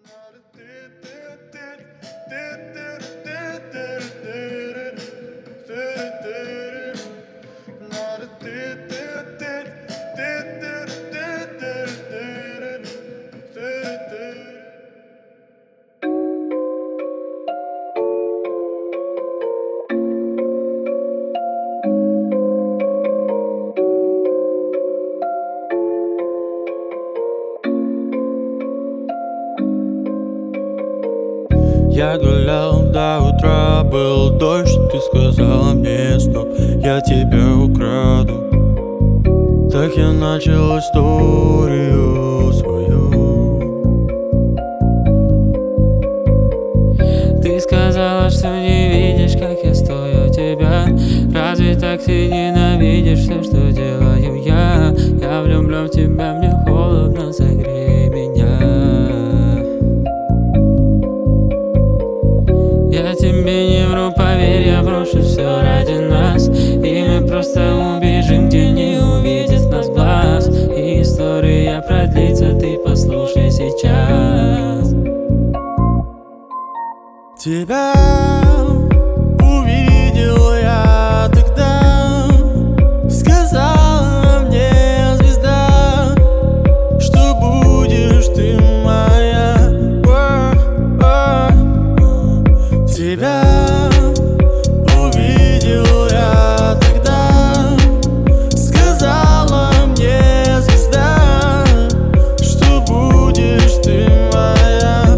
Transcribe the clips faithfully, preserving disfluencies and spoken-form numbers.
Я гулял до утра, был дождь, ты сказала мне стоп, я тебя украду. Так я начал историю свою. Ты сказала, что не видишь, как я стою тебя. Разве так ты ненавидишь все, что делаю я? Я влюблен в тебя, мне холодно, согрей меня. Я тебе не вру, поверь, я брошу все ради нас. И мы просто убежим, где не увидит нас глаз. И история продлится, ты послушай сейчас. Тебя увидел я тогда, сказала мне звезда, что будешь ты моя. Тебя увидел я тогда, сказала мне звезда, что будешь ты моя.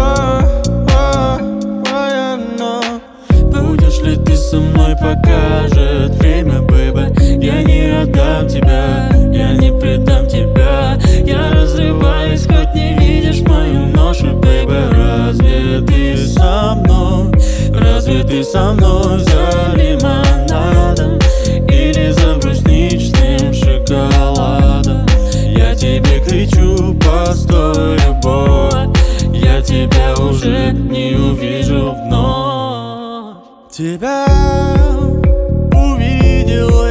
Будешь ли ты со мной, покажет время, бэйбэ. Я не отдам тебя, я не предам тебя. Я разрываюсь, хоть не видишь мою ношу, бэйбэ. Разве ты со мной? Разве ты со мной за лимонадом или за брусничным шоколадом? Я тебе кричу: постой, любовь, я тебя уже не увижу вновь. Тебя увидел